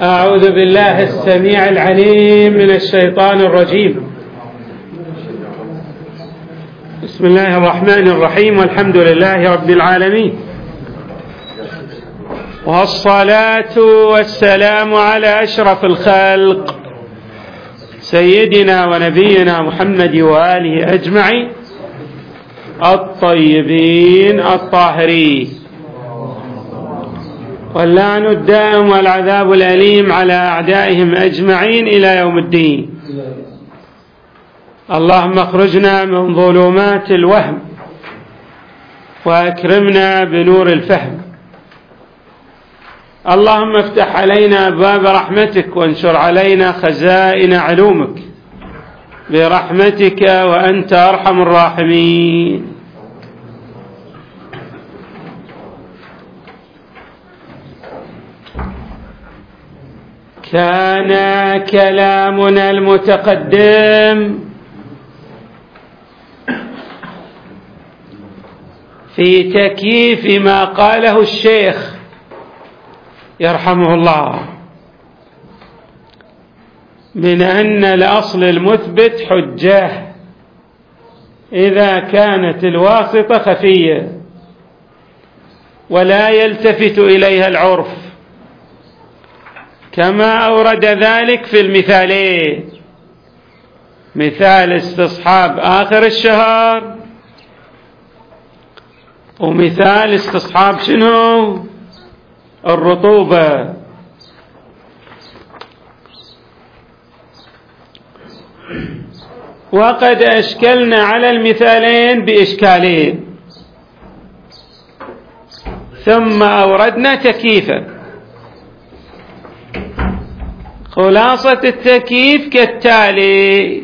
أعوذ بالله السميع العليم من الشيطان الرجيم. بسم الله الرحمن الرحيم، والحمد لله رب العالمين، والصلاة والسلام على أشرف الخلق سيدنا ونبينا محمد وآله أجمعين الطيبين الطاهرين، واللعن الدائم والعذاب الأليم على أعدائهم أجمعين إلى يوم الدين. اللهم اخرجنا من ظلمات الوهم وأكرمنا بنور الفهم. اللهم افتح علينا أبواب رحمتك وانشر علينا خزائن علومك برحمتك وأنت أرحم الراحمين. كان كلامنا المتقدم في تكييف ما قاله الشيخ يرحمه الله من أن الأصل المثبت حجة إذا كانت الواسطة خفية ولا يلتفت إليها العرف، كما أورد ذلك في المثالين: مثال استصحاب آخر الشهر، ومثال استصحاب شنو؟ الرطوبة. وقد أشكلنا على المثالين بإشكالين، ثم أوردنا تكييفا. خلاصة التكييف كالتالي: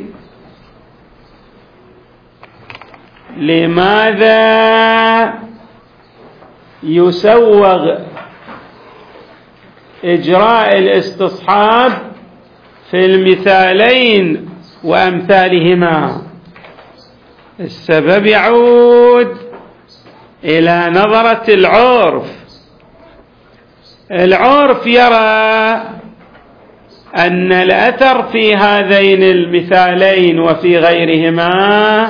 لماذا يسوغ إجراء الاستصحاب في المثالين وأمثالهما؟ السبب يعود إلى نظرة العرف. العرف يرى أن الأثر في هذين المثالين وفي غيرهما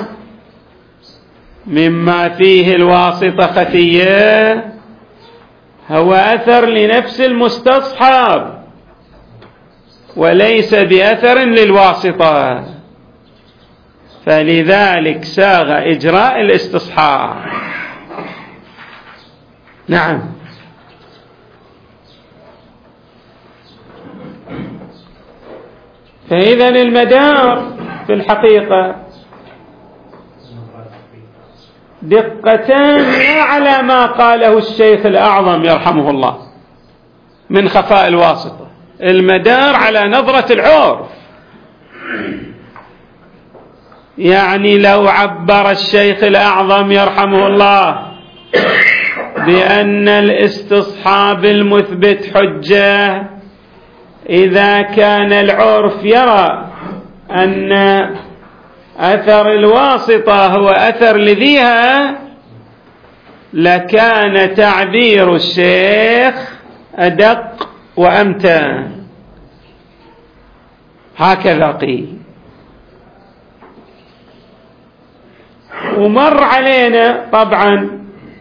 مما فيه الواسطة خفية هو أثر لنفس المستصحاب وليس بأثر للواسطة، فلذلك ساغ إجراء الاستصحاب. نعم. فإذا المدار في الحقيقة دقتان لا على ما قاله الشيخ الأعظم يرحمه الله من خفاء الواسطة، المدار على نظرة العرف. يعني لو عبر الشيخ الأعظم يرحمه الله بأن الاستصحاب المثبت حجة إذا كان العرف يرى أن أثر الواسطة هو أثر لذيها، لكان تعبير الشيخ أدق وأمتع. هكذا قيل. ومر علينا طبعا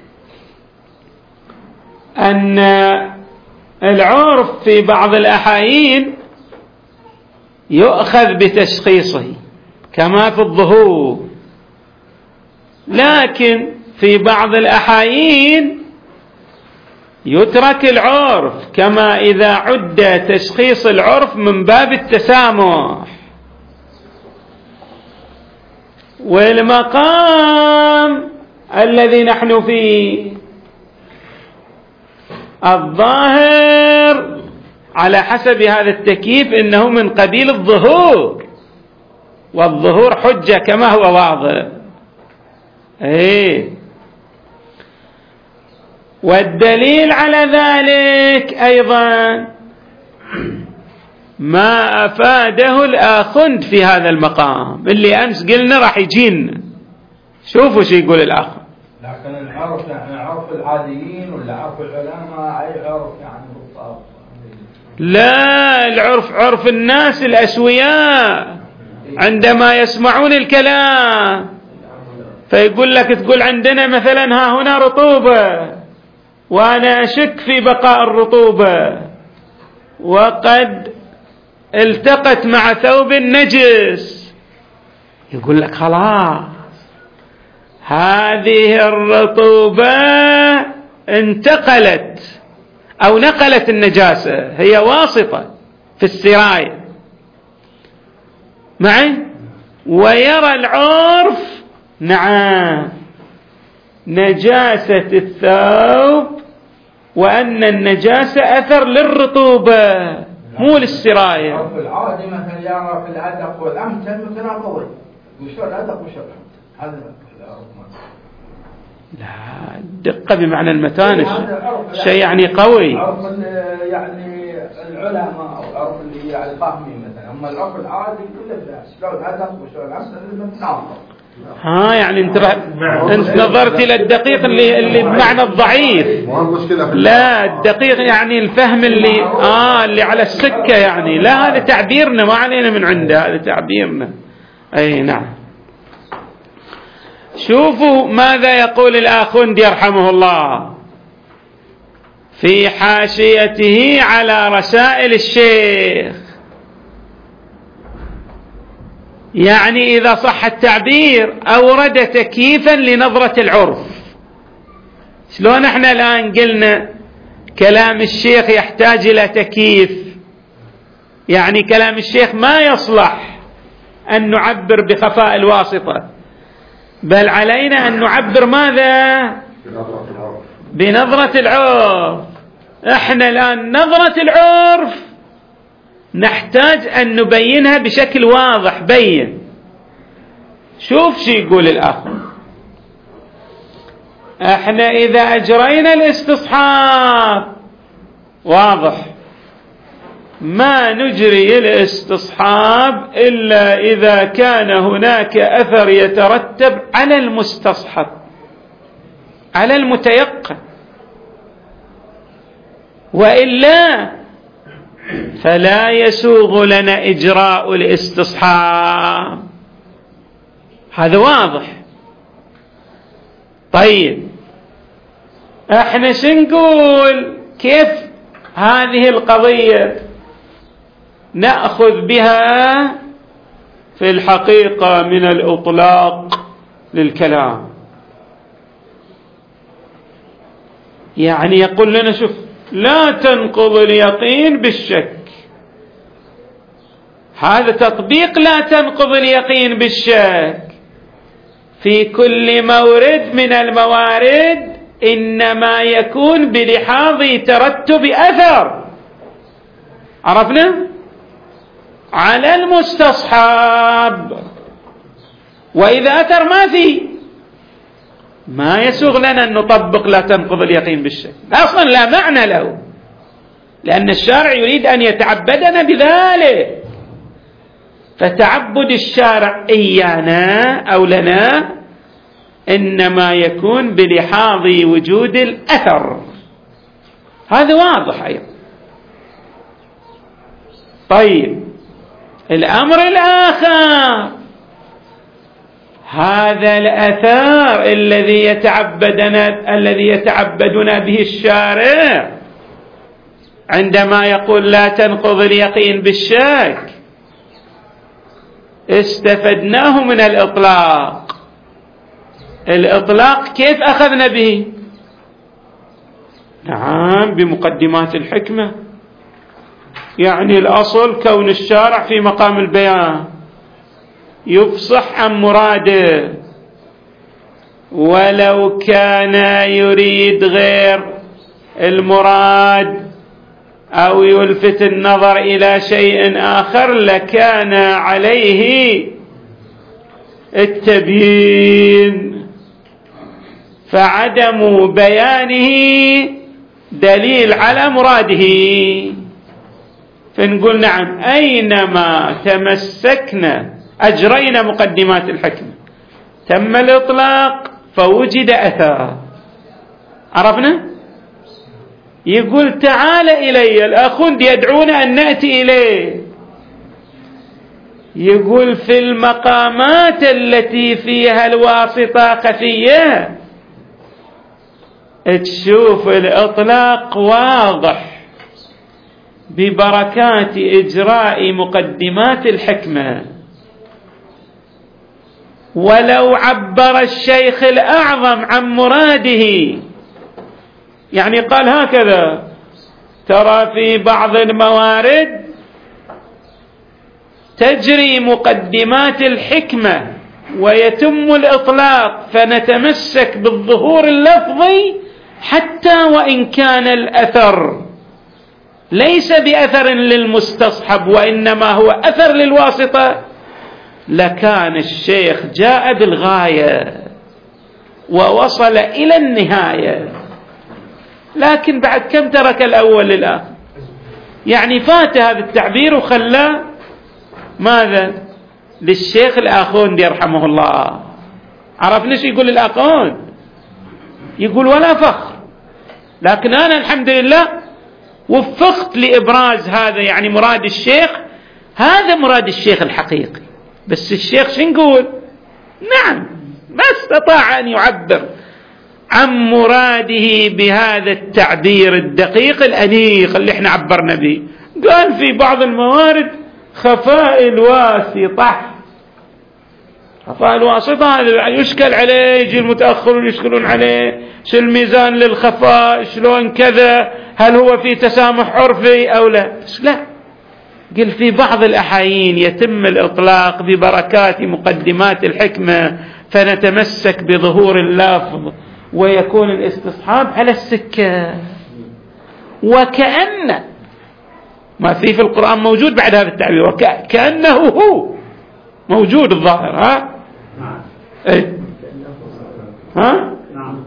أن العرف في بعض الأحايين يؤخذ بتشخيصه كما في الظهور، لكن في بعض الأحايين يترك العرف، كما إذا عد تشخيص العرف من باب التسامح. والمقام الذي نحن فيه الظاهر على حسب هذا التكييف إنه من قبيل الظهور، والظهور حجة كما هو واضح. والدليل على ذلك أيضا ما أفاده الآخند في هذا المقام اللي أمس قلنا راح يجينا. شوفوا شو يقول الآخر: لكن العرف يعني عرف العاديين ولا عرف العلماء؟ أي عرف يعني بالضبط؟ لا، العرف عرف الناس الأسوياء عندما يسمعون الكلام، فيقول لك تقول عندنا مثلا ها هنا رطوبة وأنا أشك في بقاء الرطوبة وقد التقت مع ثوب نجس، يقول لك خلاص هذه الرطوبة انتقلت أو نقلت النجاسة، هي واسطة في السراية معي. ويرى العرف نعم نجاسة الثوب وأن النجاسة أثر للرطوبة مو للسراية. العرف العادي مثلا يرى في الأدق والأمثل متناقضين، وشو الأدق وشو هذا العرف؟ لا، الدقة بمعنى المتانش شيء يعني قوي. العرف يعني العلماء أو العرف اللي يعني فاهمين مثلا، أما العرف العادي كله شلون الأدق وشلون الأمثل متناقض. يعني انت نظرت الى الدقيق اللي بمعنى الضعيف. لا، الدقيق يعني الفهم اللي على السكة يعني. لا، هذا تعبيرنا ما علينا من عنده، هذا تعبيرنا. اي نعم. شوفوا ماذا يقول الآخوندي يرحمه الله في حاشيته على رسائل الشيخ. يعني إذا صح التعبير أورد تكييفا لنظرة العرف. شلون احنا الآن قلنا كلام الشيخ يحتاج إلى تكييف، يعني كلام الشيخ ما يصلح أن نعبر بخفاء الواسطة، بل علينا أن نعبر ماذا؟ بنظرة العرف. احنا الآن نظرة العرف نحتاج أن نبينها بشكل واضح بين. شوف شي يقول الأخ، احنا إذا أجرينا الاستصحاب واضح ما نجري الاستصحاب إلا إذا كان هناك أثر يترتب على المستصحب على المتيقن، وإلا فلا يسوغ لنا إجراء الاستصحاب. هذا واضح. طيب احنا شنقول كيف هذه القضية نأخذ بها في الحقيقة من الإطلاق للكلام؟ يعني يقول لنا شوف لا تنقض اليقين بالشك، هذا تطبيق لا تنقض اليقين بالشك في كل مورد من الموارد إنما يكون بلحاظ ترتب أثر، عرفنا؟ على المستصحب، وإذا أثر ما في ما يسوغ لنا أن نطبق لا تنقض اليقين بالشك، أصلا لا معنى له، لأن الشارع يريد أن يتعبدنا بذلك. فتعبد الشارع إيانا أو لنا إنما يكون بلحاظ وجود الأثر، هذا واضح أيضا. طيب الأمر الآخر، هذا الأثر الذي يتعبدنا به الشارع عندما يقول لا تنقض اليقين بالشك استفدناه من الإطلاق. الإطلاق كيف أخذنا به؟ نعم بمقدمات الحكمة، يعني الأصل كون الشارع في مقام البيان يفصح عن مراده، ولو كان يريد غير المراد أو يلفت النظر إلى شيء آخر لكان عليه التبيين، فعدم بيانه دليل على مراده. فنقول نعم أينما تمسكنا أجرينا مقدمات الحكمة تم الإطلاق فوجد أثر، عرفنا؟ يقول تعال إلي، الآخوند يدعون أن نأتي إليه. يقول في المقامات التي فيها الواسطة خفية تشوف الإطلاق واضح ببركات إجراء مقدمات الحكمة. ولو عبر الشيخ الأعظم عن مراده، يعني قال هكذا: ترى في بعض الموارد تجري مقدمات الحكمة ويتم الإطلاق، فنتمسك بالظهور اللفظي حتى وإن كان الأثر ليس بأثر للمستصحب وإنما هو أثر للواسطة، لكان الشيخ جاء بالغاية ووصل إلى النهاية. لكن بعد كم ترك الأول للآخر، يعني فات هذا التعبير وخلاه ماذا للشيخ الآخوند يرحمه الله. عرفنا ايش يقول الآخوند؟ يقول ولا فخر، لكن أنا الحمد لله وفقت لإبراز هذا، يعني مراد الشيخ، هذا مراد الشيخ الحقيقي. بس الشيخ شو نقول؟ نعم، ما استطاع أن يعبر عن مراده بهذا التعبير الدقيق الأنيق اللي احنا عبرنا به. قال في بعض الموارد خفاء الواسطة. خفاء الواسطة هذا يشكل عليه، يجي المتأخرون يشكلون عليه، شو الميزان للخفاء، شلون كذا، هل هو في تسامح عرفي أو لا؟ لا، قل في بعض الأحايين يتم الإطلاق ببركات مقدمات الحكمة، فنتمسك بظهور اللفظ ويكون الاستصحاب على السكة. وكأن ما في القرآن موجود بعد هذا التعبير، وكأنه هو موجود الظاهر. ها اي ها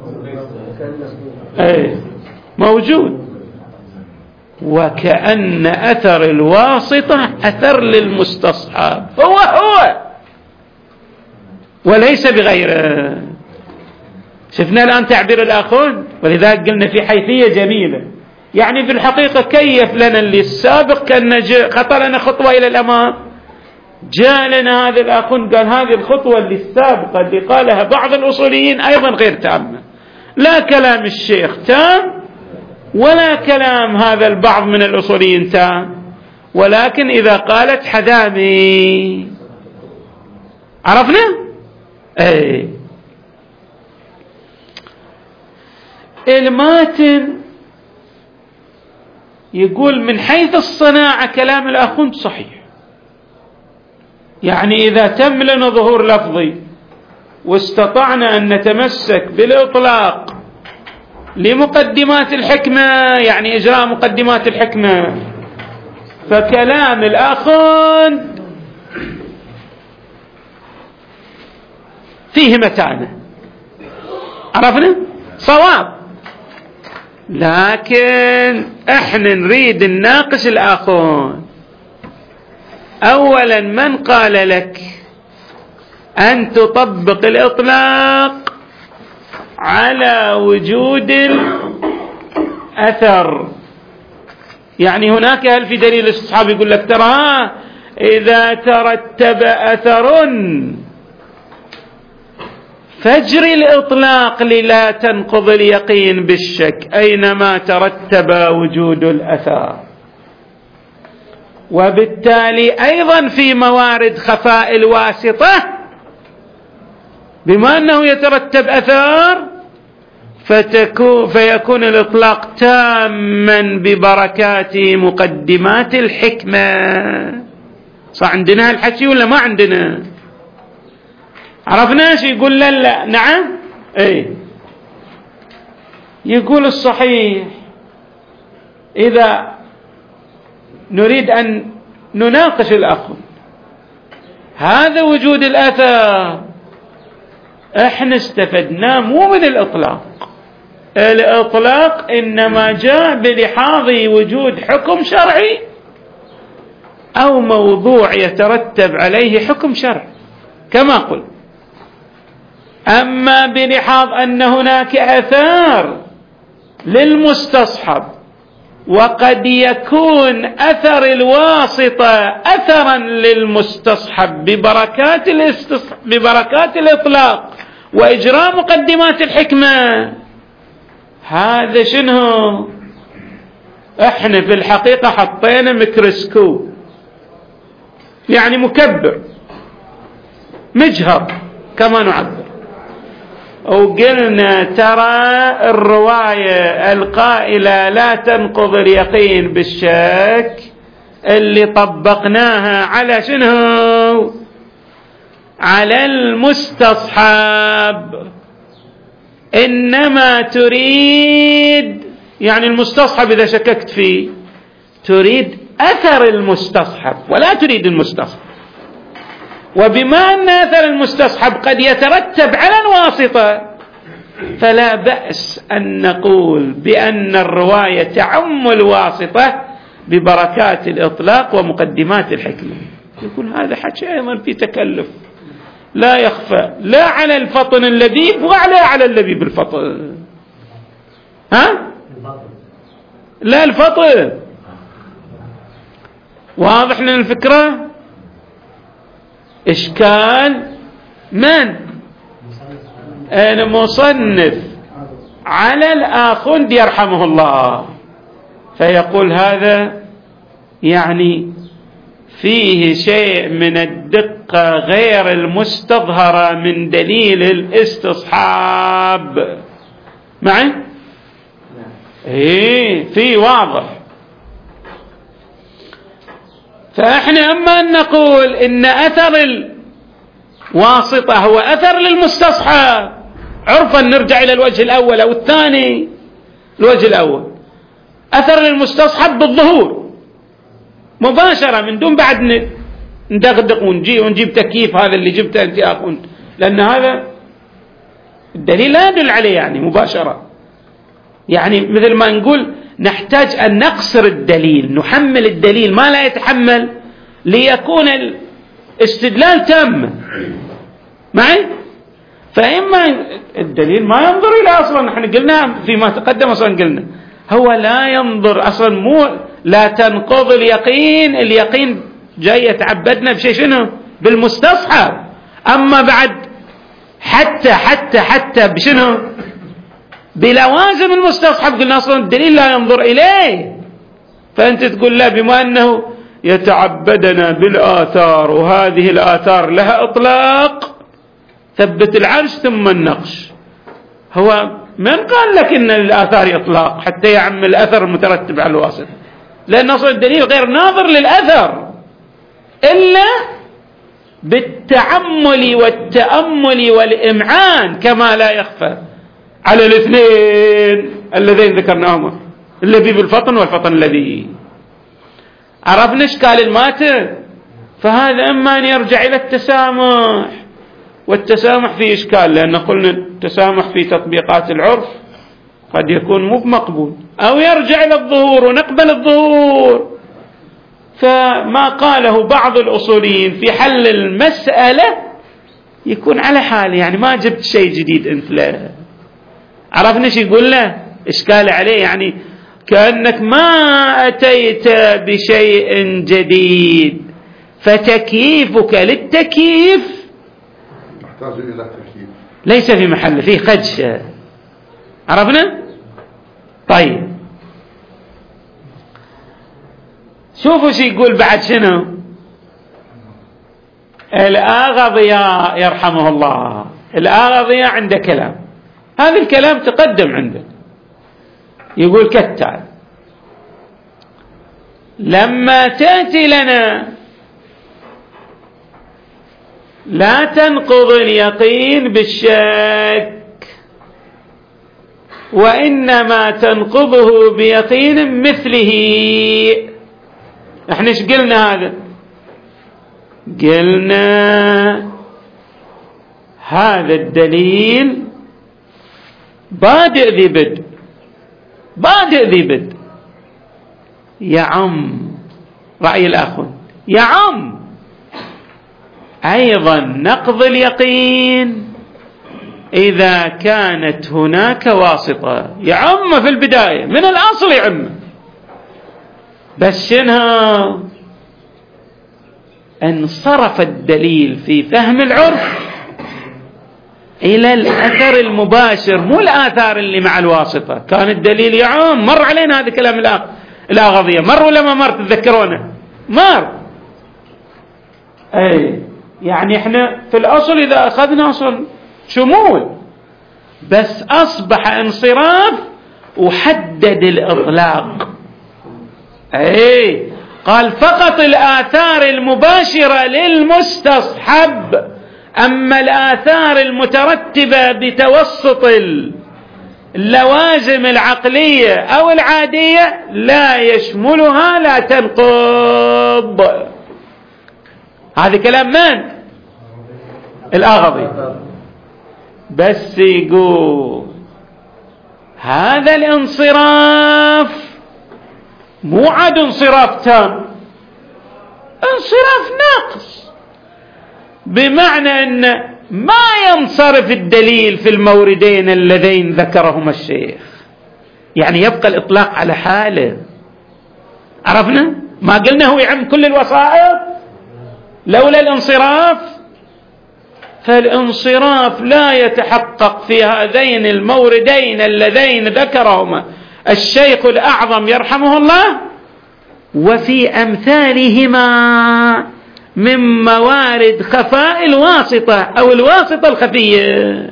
اي موجود. وكأن أثر الواسطة أثر للمستصحب، هو وليس بغيره. شفنا الآن تعبير الآخون، ولذلك قلنا في حيثية جميلة، يعني في الحقيقة كيف لنا اللي السابق كان خطى لنا خطوة إلى الأمام، جاء لنا هذا الآخون قال هذه الخطوة اللي السابقة اللي قالها بعض الأصوليين أيضا غير تامة، لا كلام الشيخ تام ولا كلام هذا البعض من الأصوليين تام، ولكن إذا قالت حذامي. عرفنا؟ أي الماتن يقول من حيث الصناعة كلام الآخوند صحيح، يعني إذا تم لنا ظهور لفظي واستطعنا أن نتمسك بالإطلاق لمقدمات الحكمة، يعني إجراء مقدمات الحكمة، فكلام الآخوند فيه متانة. عرفنا؟ صواب. لكن احنا نريد نناقش الآخوند. أولا، من قال لك أن تطبق الإطلاق على وجود الأثر؟ يعني هناك هل في دليل الاستصحاب يقول لك ترى إذا ترتب أثر فاجري الإطلاق للا تنقض اليقين بالشك أينما ترتب وجود الأثر. وبالتالي أيضا في موارد خفاء الواسطة بما أنه يترتب أثر فيكون الإطلاق تاما ببركات مقدمات الحكمة. صح عندنا هالحكي ولا ما عندنا؟ عرفناش؟ يقول لا نعم. اي يقول الصحيح إذا نريد أن نناقش الأخذ هذا وجود الأثر احنا استفدناه مو من الإطلاق. الإطلاق إنما جاء بلحاظ وجود حكم شرعي أو موضوع يترتب عليه حكم شرعي كما قلت. أما بلحاظ أن هناك آثار للمستصحب وقد يكون أثر الواسطة أثرا للمستصحب ببركات الإطلاق وإجراء مقدمات الحكمة. هذا شنو؟ احنا في الحقيقة حطينا ميكروسكوب، يعني مكبر مجهر كما نعبر، وقلنا ترى الرواية القائلة لا تنقض اليقين بالشك اللي طبقناها على شنو؟ على المستصحب، إنما تريد يعني المستصحب إذا شككت فيه تريد أثر المستصحب ولا تريد المستصحب. وبما أن أثر المستصحب قد يترتب على الواسطة فلا بأس أن نقول بأن الرواية تعم الواسطة ببركات الإطلاق ومقدمات الحكمة. يقول هذا حكي أيضا في تكلف لا يخفى لا على الفطن اللبيب ولا على اللبيب الفطن. ها؟ لا الفطن واضح لنا الفكرة. إشكال من؟ المصنف على الآخوند يرحمه الله، فيقول هذا يعني فيه شيء من الدقة غير المستظهرة من دليل الاستصحاب. معي؟ في واضح. فإحنا أما أن نقول إن أثر الواسطة هو أثر للمستصحب عرفا، نرجع إلى الوجه الأول أو الثاني. الوجه الأول أثر للمستصحب بالظهور مباشرة من دون بعد ندغدق ونجيب تكييف هذا اللي جبته أنت أخوند، لأن هذا الدليل لا يدل عليه يعني مباشرة. يعني مثل ما نقول نحتاج أن نقصر الدليل، نحمل الدليل ما لا يتحمل ليكون الاستدلال تام. معي؟ فإما الدليل ما ينظر إلى أصلا، نحن قلنا فيما تقدم أصلا قلنا هو لا ينظر أصلا، مو لا تنقض اليقين، اليقين جاي يتعبدنا بشيء شنو؟ بالمستصحب. أما بعد حتى بشنو؟ بلوازم المستصحب قلنا أصلا الدليل لا ينظر إليه. فأنت تقول لا، بما أنه يتعبدنا بالآثار وهذه الآثار لها إطلاق، ثبت العرش ثم النقش. هو من قال لك إن الآثار إطلاق حتى يعم الأثر المترتب على الواسطة؟ لأن أصلا الدليل غير ناظر للأثر إلا بالتعمل والتأمل والإمعان كما لا يخفى على الاثنين اللذين ذكرناهما، الذي بالفطن والفطن الذي. عرفنا إشكال الماتن. فهذا إما أن يرجع إلى التسامح، والتسامح فيه إشكال لأن قلنا التسامح في تطبيقات العرف قد يكون مو مقبول، أو يرجع إلى الظهور ونقبل الظهور. فما قاله بعض الأصوليين في حل المسألة يكون على حال، يعني ما جبت شيء جديد أنت. لا عرفنا شو يقول له إشكال عليه، يعني كأنك ما أتيت بشيء جديد، فتكييفك للتكييف يحتاج إلى تكييف ليس في محله، فيه خدشة. عرفنا؟ طيب شوفوا شو يقول بعد شنو الآغضياء يرحمه الله. الآغضياء عنده كلام، هذا الكلام تقدم عنده. يقول كالتالي: لما تأتي لنا لا تنقض اليقين بالشك وإنما تنقضه بيقين مثله. احنا ايش قلنا؟ هذا قلنا هذا الدليل بادئ ذي بدء يعم رأي الآخر، يعم أيضا نقض اليقين إذا كانت هناك واسطة. يعم في البداية من الأصل يعم، بس شنو؟ انصرف الدليل في فهم العرف إلى الأثر المباشر، مو الآثار اللي مع الواسطة. كان الدليل يعم، مر علينا هذا كلام الآغضية، مر ولا ما مر؟ تتذكرونه؟ مر. أي يعني احنا في الأصل إذا أخذنا أصل شمول، بس أصبح انصراف وحدد الإطلاق. أي قال فقط الآثار المباشرة للمستصحب، أما الآثار المترتبة بتوسط اللوازم العقلية أو العادية لا يشملها، لا تنقض. هذا كلام من؟ الآغضي. بس يقول هذا الانصراف مو عاد انصراف تام، انصراف ناقص، بمعنى أن ما ينصرف الدليل في الموردين اللذين ذكرهما الشيخ، يعني يبقى الإطلاق على حاله. عرفنا؟ ما قلنا هو يعم كل الوسائط لولا الانصراف، فالانصراف لا يتحقق في هذين الموردين اللذين ذكرهما الشيخ الأعظم يرحمه الله، وفي أمثالهما من موارد خفاء الواسطة أو الواسطة الخفية.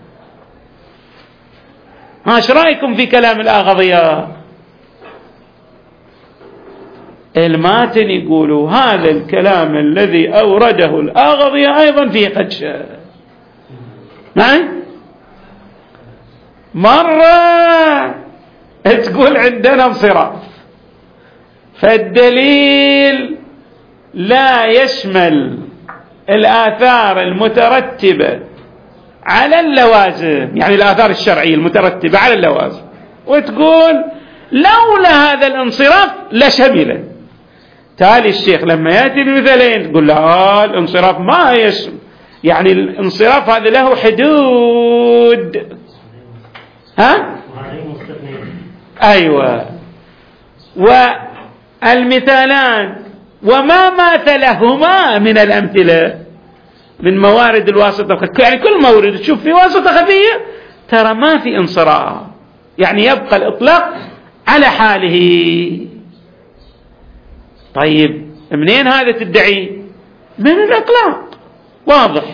ايش رأيكم في كلام الآغضية؟ الماتن يقولوا هذا الكلام الذي أورده الآغضية أيضا فيه خدشة. معي؟ مرة تقول عندنا انصراف، فالدليل لا يشمل الآثار المترتبة على اللوازم، يعني الآثار الشرعية المترتبة على اللوازم، وتقول لولا هذا الانصراف لشمله. تالي الشيخ لما يأتي بمثالين تقول لا الانصراف ما يشمل، يعني الانصراف هذا له حدود. ها؟ أيوة. والمثالان وما ماثلهما من الأمثلة من موارد الواسطة الخفية، يعني كل مورد تشوف في واسطة خفية ترى ما في انصراف، يعني يبقى الإطلاق على حاله. طيب منين هذا تدعي؟ من الإطلاق، واضح.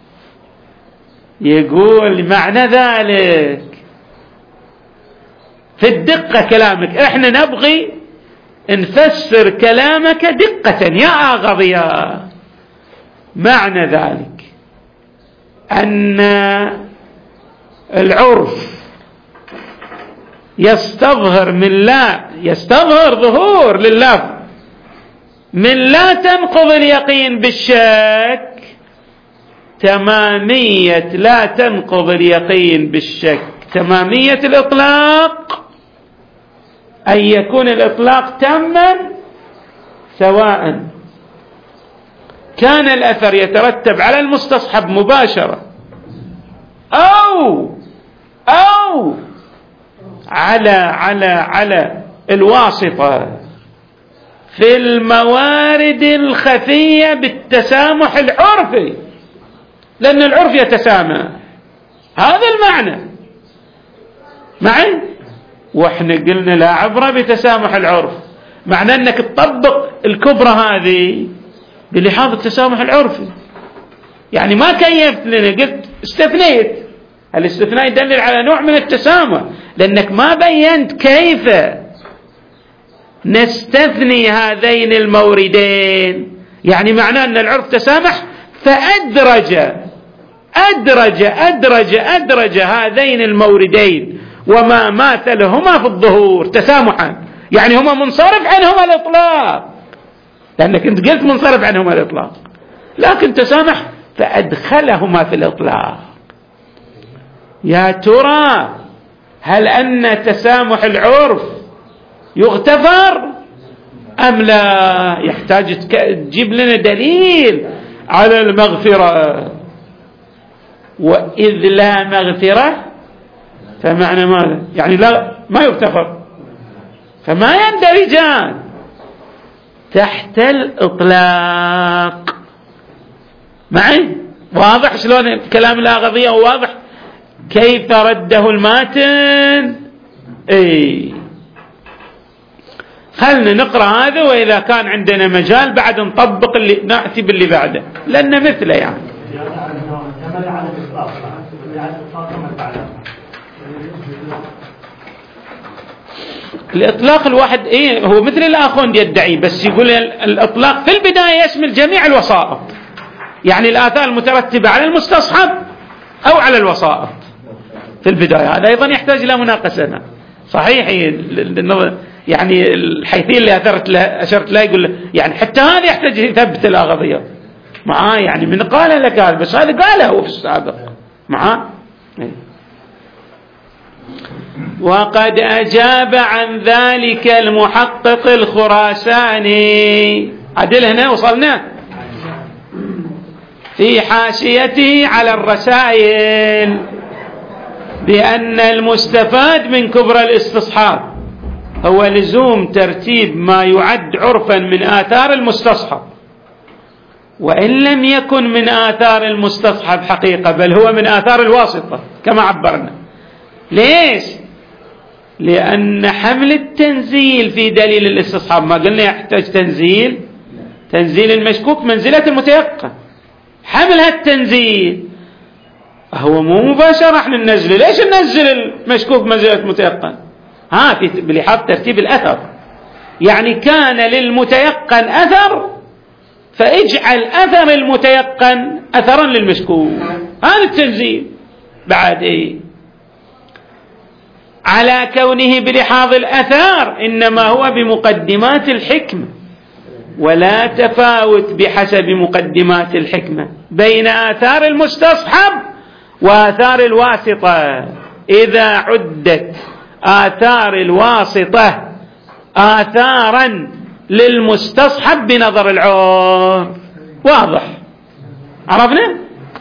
يقول معنى ذلك في الدقة كلامك، احنا نبغي نفسر كلامك دقة يا آغضية. معنى ذلك أن العرف يستظهر ظهور لله من لا تنقض اليقين بالشك، تمامية لا تنقض اليقين بالشك، تمامية الإطلاق أن يكون الإطلاق تاما سواء كان الأثر يترتب على المستصحب مباشرة أو على الواسطة في الموارد الخفية بالتسامح العرفي، لأن العرف يتسامح. هذا المعنى معي. واحنا قلنا لا عبرة بتسامح العرف، معنى أنك تطبق الكبرى هذه بلحاظ التسامح العرفي، يعني ما كيفت لنا، قلت استثنيت. الاستثناء يدلل على نوع من التسامح، لأنك ما بينت كيف نستثني هذين الموردين، يعني معناه أن العرف تسامح فأدرج هذين الموردين وما ماثلهما في الظهور تسامحا، يعني هما منصرف عنهما الإطلاق، لأنك أنت قلت منصرف عنهما الإطلاق، لكن تسامح فأدخلهما في الإطلاق. يا ترى هل أن تسامح العرف يغتفر أم لا؟ يحتاج تجيب لنا دليل على المغفرة، وإذ لا مغفرة فمعنى ماذا؟ يعني لا ما يغتفر، فما يندرجان. تحت الإطلاق. معي؟ واضح شلون كلام الآغاضية؟ واضح كيف رده الماتن. خلنا نقرأ هذا، وإذا كان عندنا مجال بعد نطبق اللي نأتي باللي بعده، لأن مثله يعني الإطلاق الواحد هو مثل الآخوند يدعي، بس يقول الإطلاق في البداية يشمل جميع الوسائط، يعني الآثار المترتبة على المستصحب أو على الوسائط في البداية. هذا أيضا يحتاج إلى مناقشة. صحيح يعني الحيثية اللي أشرت له يقول يعني حتى هذا يحتاج يثبت الآغاضية معاه، يعني من قال لك هذا، بس هذا قاله هو في السابق معاه. وقد أجاب عن ذلك المحقق الخراساني، عدل هنا وصلنا في حاشيته على الرسائل، بأن المستفاد من كبرى الاستصحاب هو لزوم ترتيب ما يعد عرفا من آثار المستصحب، وإن لم يكن من آثار المستصحب حقيقة، بل هو من آثار الواسطة كما عبرنا. ليش؟ لأن حمل التنزيل في دليل الاستصحاب، ما قلنا يحتاج تنزيل المشكوك منزلة المتيقن، حمل هالتنزيل هو مو مباشرة احنا ننزله. ليش ننزل المشكوك منزلة المتيقن؟ في بلحاظ ترتيب الأثر، يعني كان للمتيقن أثر فاجعل أثر المتيقن أثرا للمشكوك. هذا التنزيل بعد على كونه بلحاظ الأثار إنما هو بمقدمات الحكمة، ولا تفاوت بحسب مقدمات الحكمة بين آثار المستصحب وآثار الواسطة. إذا عدت آثار الواسطة آثارا للمستصحب بنظر العرف، واضح عرفنا.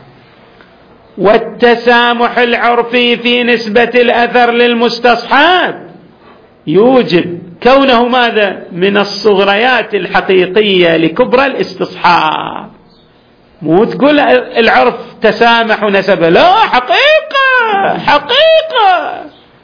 والتسامح العرفي في نسبة الأثر للمستصحب يوجب كونه ماذا؟ من الصغريات الحقيقية لكبرى الاستصحاب. مو تقول العرف تسامح ونسبة، لا، حقيقة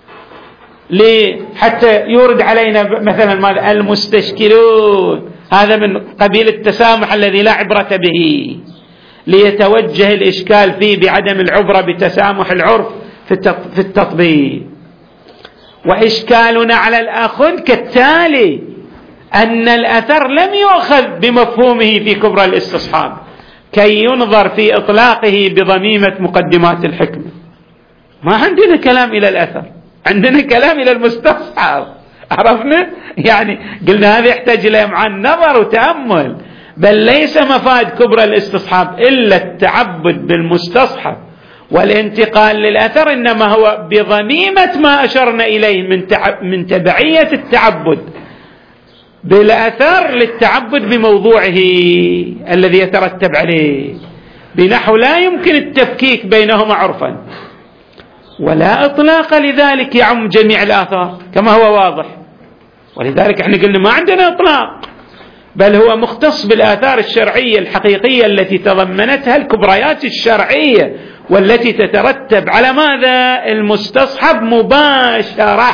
حتى يورد علينا مثلا ماذا؟ المستشكلون، هذا من قبيل التسامح الذي لا عبرة به، ليتوجه الإشكال فيه بعدم العبرة بتسامح العرف في التطبيق. وإشكالنا على الآخذ كالتالي: أن الأثر لم يؤخذ بمفهومه في كبرى الاستصحاب كي ينظر في إطلاقه بضميمة مقدمات الحكمة. ما عندنا كلام إلى الأثر، عندنا كلام إلى المستصحب. عرفنا؟ يعني قلنا هذا يحتاج إلى مع النظر وتأمل، بل ليس مفاد كبرى الاستصحاب إلا التعبد بالمستصحب والانتقال للأثر، إنما هو بضميمة ما أشرنا إليه من تبعية التعبد بالأثر للتعبد بموضوعه الذي يترتب عليه، بنحو لا يمكن التفكيك بينهما عرفا، ولا إطلاق لذلك يعم جميع الآثار كما هو واضح. ولذلك احنا قلنا ما عندنا إطلاق، بل هو مختص بالآثار الشرعية الحقيقية التي تضمنتها الكبريات الشرعية، والتي تترتب على ماذا؟ المستصحب مباشرة،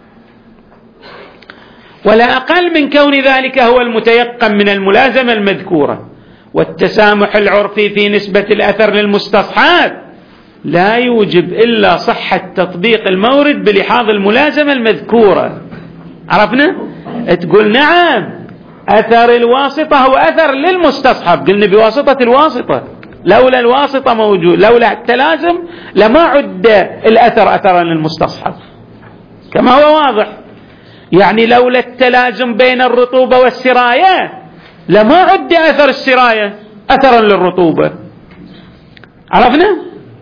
ولا أقل من كون ذلك هو المتيقن من الملازمة المذكورة. والتسامح العرفي في نسبة الأثر للمستصحب لا يوجب إلا صحة تطبيق المورد بلحاظ الملازمة المذكورة. عرفنا؟ تقول نعم أثر الواسطة هو أثر للمستصحب، قلنا بواسطة الواسطة، لولا الواسطة موجود، لولا التلازم لما عد الأثر أثرا للمستصحب كما هو واضح. يعني لولا التلازم بين الرطوبة والسراية لما عد أثر السراية أثرا للرطوبة. عرفنا؟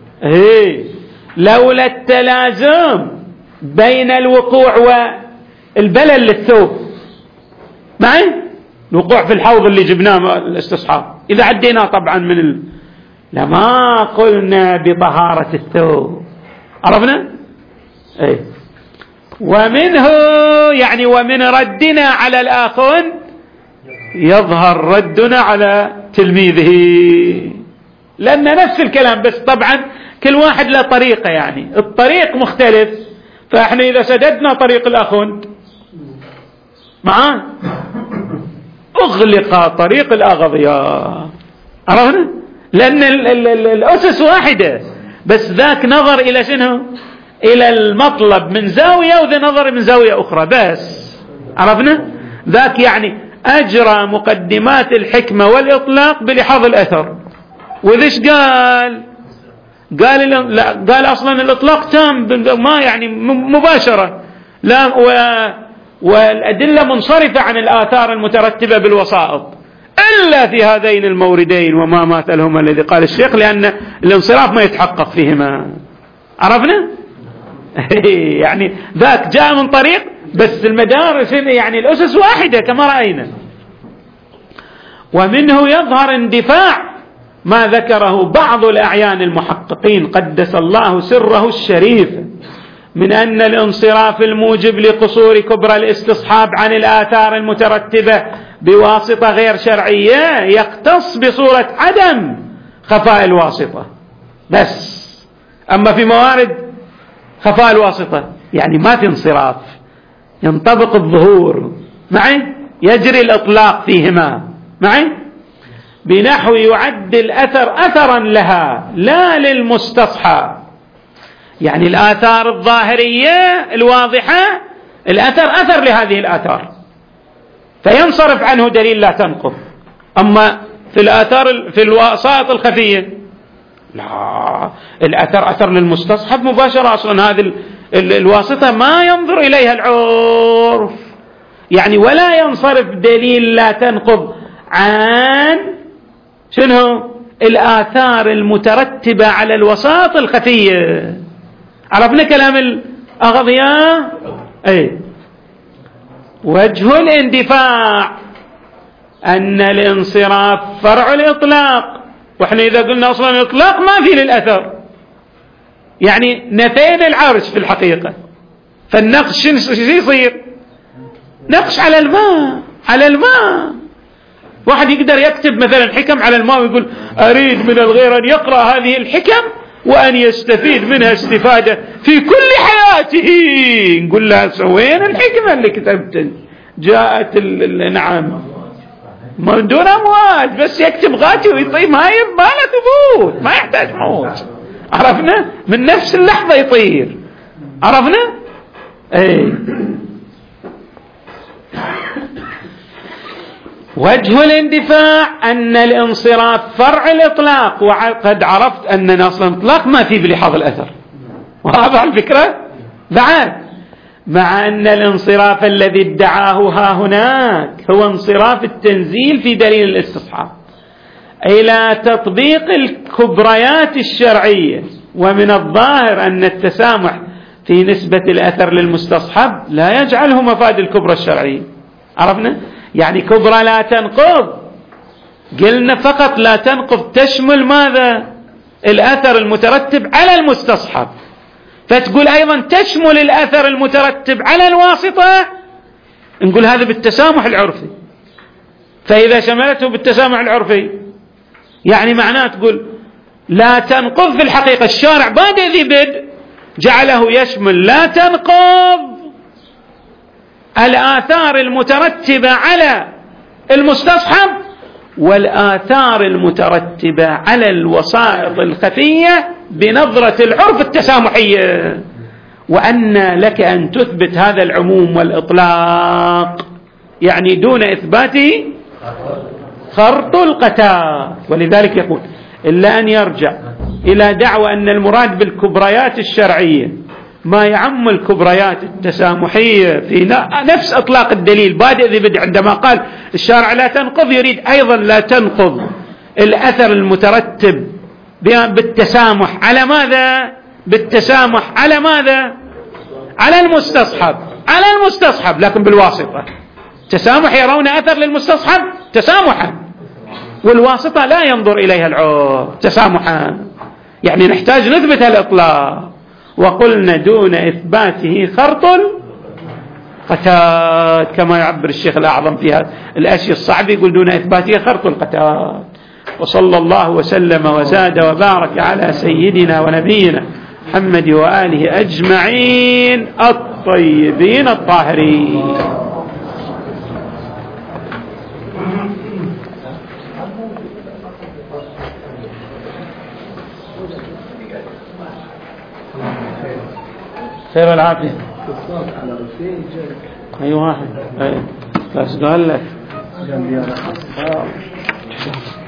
لولا التلازم بين الوقوع والبلل للثوب، معي الوقوع في الحوض اللي جبناه الاستصحاب، إذا عدينا طبعا لما قلنا بطهارة الثوب. عرفنا؟ ومنه يعني ومن ردنا على الآخذ يظهر ردنا على تلميذه، لأن نفس الكلام، بس طبعا كل واحد له طريقة، يعني الطريق مختلف. فإحنا إذا سددنا طريق الأخوند معاه أغلق طريق الأغضياء، عرفنا؟ لأن الأسس واحدة، بس ذاك نظر إلى شنو؟ إلى المطلب من زاوية، وذا نظر من زاوية أخرى بس، عرفنا؟ ذاك يعني أجرى مقدمات الحكمة والإطلاق بلحاظ الأثر. وذيش قال أصلا الإطلاق تام، ما يعني مباشرة، لا، والأدلة منصرفة عن الآثار المترتبة بالوسائط إلا في هذين الموردين وما مثلهما الذي قال الشيخ، لأن الانصراف ما يتحقق فيهما، عرفنا؟ يعني ذاك جاء من طريق، بس المدارس يعني الأسس واحدة كما رأينا. ومنه يظهر اندفاع ما ذكره بعض الأعيان المحققين قدس الله سره الشريف من أن الانصراف الموجب لقصور كبرى الاستصحاب عن الآثار المترتبة بواسطة غير شرعية يختص بصورة عدم خفاء الواسطة بس. أما في موارد خفاء الواسطة يعني ما في انصراف، ينطبق الظهور معي، يجري الإطلاق فيهما معي، بنحو يعد الأثر أثرا لها لا للمستصحى. يعني الآثار الظاهرية الواضحة الأثر أثر لهذه الآثار فينصرف عنه دليل لا تنقض. أما في الآثار في الوسائط الخفية لا، الأثر أثر للمستصحب مباشرة، أصلا هذه الواسطة ما ينظر إليها العرف، يعني ولا ينصرف دليل لا تنقض عن شنو الآثار المترتبة على الوسائط الخفية. عرفنا كلام الأغضياء؟ أي وجه الاندفاع أن الانصراف فرع الإطلاق، وإحنا إذا قلنا أصلا الإطلاق ما في للأثر، يعني نفينا العرش في الحقيقة. فالنقش شو يصير؟ نقش على الماء، على الماء. واحد يقدر يكتب مثلا حكم على الماء ويقول أريد من الغير أن يقرأ هذه الحكم وأن يستفيد منها استفادة في كل حياته. نقول لها سوين الحكمة اللي كتبت، جاءت الانعام من دون أموال، بس يكتب غاتي ويطيب، ما له ثبوت، ما يحتاج موت. عرفنا؟ من نفس اللحظة يطير. عرفنا؟ اي وجه الاندفاع أن الانصراف فرع الإطلاق، وقد عرفت أننا أصلا إطلاق ما فيه بلحاظ الأثر، واضح الفكرة؟ بعد مع أن الانصراف الذي ادعاه ها هناك هو انصراف التنزيل في دليل الاستصحاب إلى تطبيق الكبريات الشرعية، ومن الظاهر أن التسامح في نسبة الأثر للمستصحب لا يجعله مفاد الكبرى الشرعية. عرفنا؟ يعني كبرى لا تنقض، قلنا فقط لا تنقض تشمل ماذا؟ الأثر المترتب على المستصحب، فتقول أيضا تشمل الأثر المترتب على الواسطة، نقول هذا بالتسامح العرفي. فإذا شملته بالتسامح العرفي يعني معناه تقول لا تنقض في الحقيقة الشارع بعد ذي بدء جعله يشمل لا تنقض الآثار المترتبة على المستصحب والآثار المترتبة على الوسائط الخفية بنظرة العرف التسامحية، وأن لك أن تثبت هذا العموم والإطلاق يعني دون إثباته خرط القتال. ولذلك يقول إلا أن يرجع إلى دعوى أن المراد بالكبريات الشرعية ما يعم الكبريات التسامحية في نفس إطلاق الدليل بادئ ذي بدء، عندما قال الشارع لا تنقض يريد أيضا لا تنقض الأثر المترتب بالتسامح على ماذا؟ بالتسامح على ماذا؟ على المستصحب، على المستصحب لكن بالواسطة. تسامح يرون أثر للمستصحب تسامحا، والواسطة لا ينظر إليها العرف تسامحا، يعني نحتاج نثبت الإطلاق. وقلنا دون إثباته قتاد كما يعبر الشيخ الأعظم فيها الأشياء الصعبة، يقول دون إثباتها خرق القتاد. وصلى الله وسلم وزاد وبارك على سيدنا ونبينا محمد وآله أجمعين الطيبين الطاهرين. خير والعافية. أي واحد بس قال لك